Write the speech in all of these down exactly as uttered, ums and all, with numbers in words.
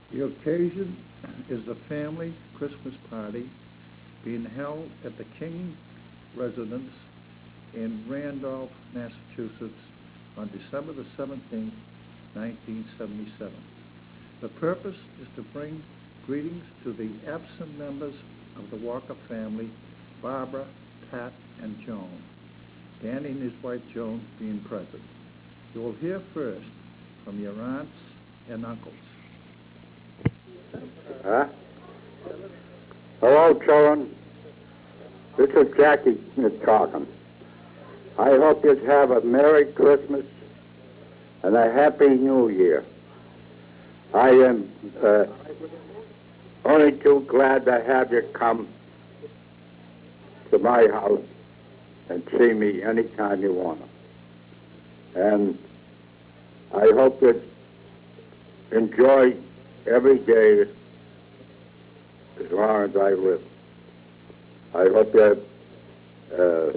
The occasion is the family Christmas party being held at the King residence in Randolph, Massachusetts on December the seventeenth, nineteen seventy-seven. The purpose is to bring greetings to the absent members of the Walker family, Barbara, Pat, and Joan, Danny and his wife Joan being present. You will hear first from your aunts and uncles. Huh? Hello, children. This is Jackie talking. I hope you have a Merry Christmas and a Happy New Year. I am uh, only too glad to have you come to my house and see me anytime you want to. And I hope you enjoy every day as long as I live. I hope you uh,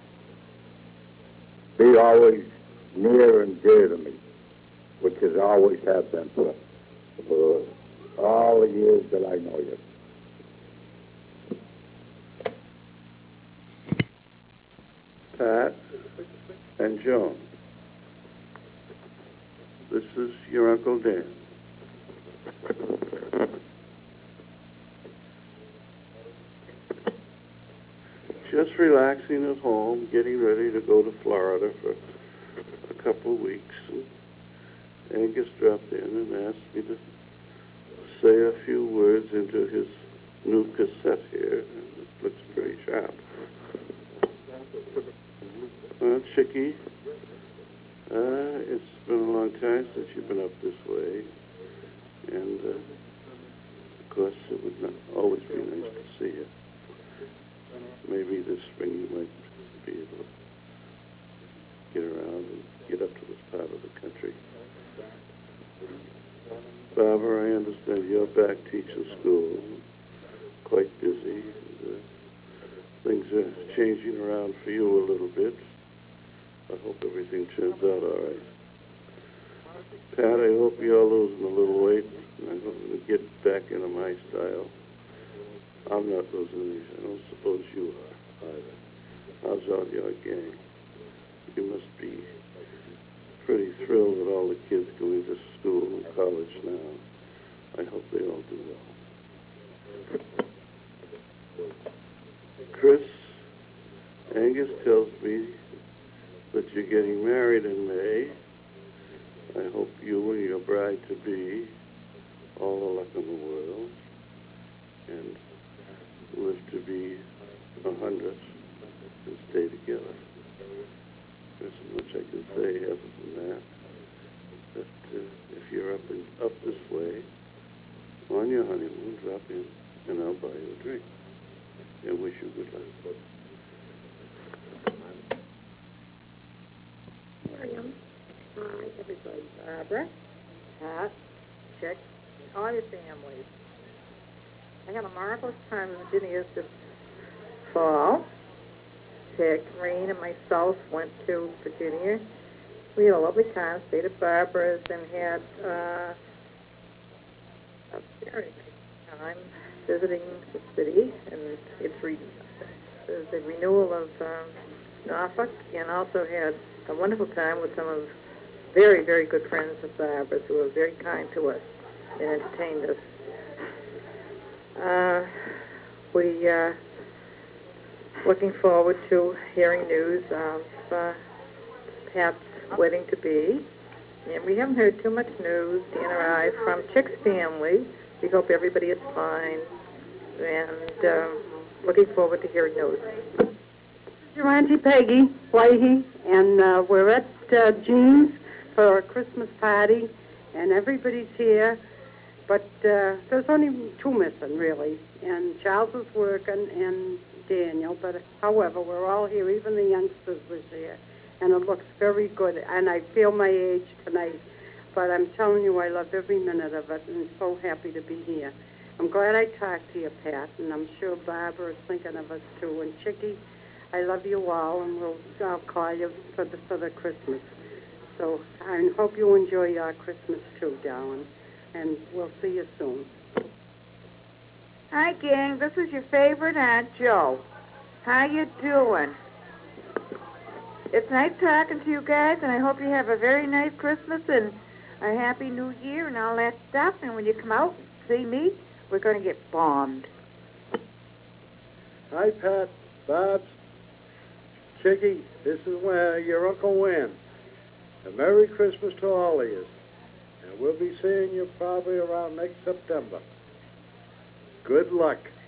be always near and dear to me, which has always have been for, for all the years that I know you. Pat and Joan, this is your Uncle Dan. Just relaxing at home, getting ready to go to Florida for a couple of weeks. And Angus dropped in and asked me to say a few words into his new cassette here. It looks pretty sharp. Well, Chickie, uh, it's been a long time since you've been up this way. And, uh, of course, it would not always be nice to see you. Maybe this spring you might be able to get around and get up to this part of the country. Barbara, I understand you're back teaching school, quite busy. And, uh, things are changing around for you a little bit. I hope everything turns out all right. Pat, I hope you're losing a little weight, and I hope you get back into my style. I'm not losing any. I don't suppose you are either. How's all your gang? You must be pretty thrilled with all the kids going to school and college now. I hope they all do well. Chris, Angus tells me that you're getting married in May. I hope you and your bride-to-be all the luck in the world and live to be a hundred and stay together. There's not much I can say other than that. But uh, if you're up and up this way on your honeymoon, drop in and I'll buy you a drink and wish you good luck. Miriam, hi, everybody. Barbara, Pat, Chick, all your families. I had a marvelous time in Virginia this fall. Chick, Rain, and myself went to Virginia. We had a lovely time, stayed at Barbara's, and had uh, a very nice time visiting the city and its re- the renewal of um, Norfolk, and also had a wonderful time with some of very, very good friends of Barbara's who were very kind to us and entertained us. Uh, we uh, looking forward to hearing news of uh, Pat's wedding to be. And we haven't heard too much news, Dan or I, from Chick's family. We hope everybody is fine. And uh, looking forward to hearing news. Your Auntie Peggy Leahy, and uh, we're at uh, Jean's for a Christmas party, and everybody's here. But uh, there's only two missing, really, and Charles is working, and Daniel. But however, we're all here. Even the youngsters was here, and it looks very good. And I feel my age tonight, but I'm telling you, I love every minute of it, and so happy to be here. I'm glad I talked to you, Pat, and I'm sure Barbara is thinking of us too. And Chickie, I love you all, and we'll I'll call you for the for the Christmas. So I hope you enjoy your Christmas too, darling. and we'll see you soon. Hi, gang. This is your favorite Aunt Joe. How you doing? It's nice talking to you guys, and I hope you have a very nice Christmas and a Happy New Year and all that stuff. And when you come out and see me, we're going to get bombed. Hi, Pat, Babs, Chicky, this is uh, your Uncle Win. A Merry Christmas to all of you. And we'll be seeing you probably around next September. Good luck.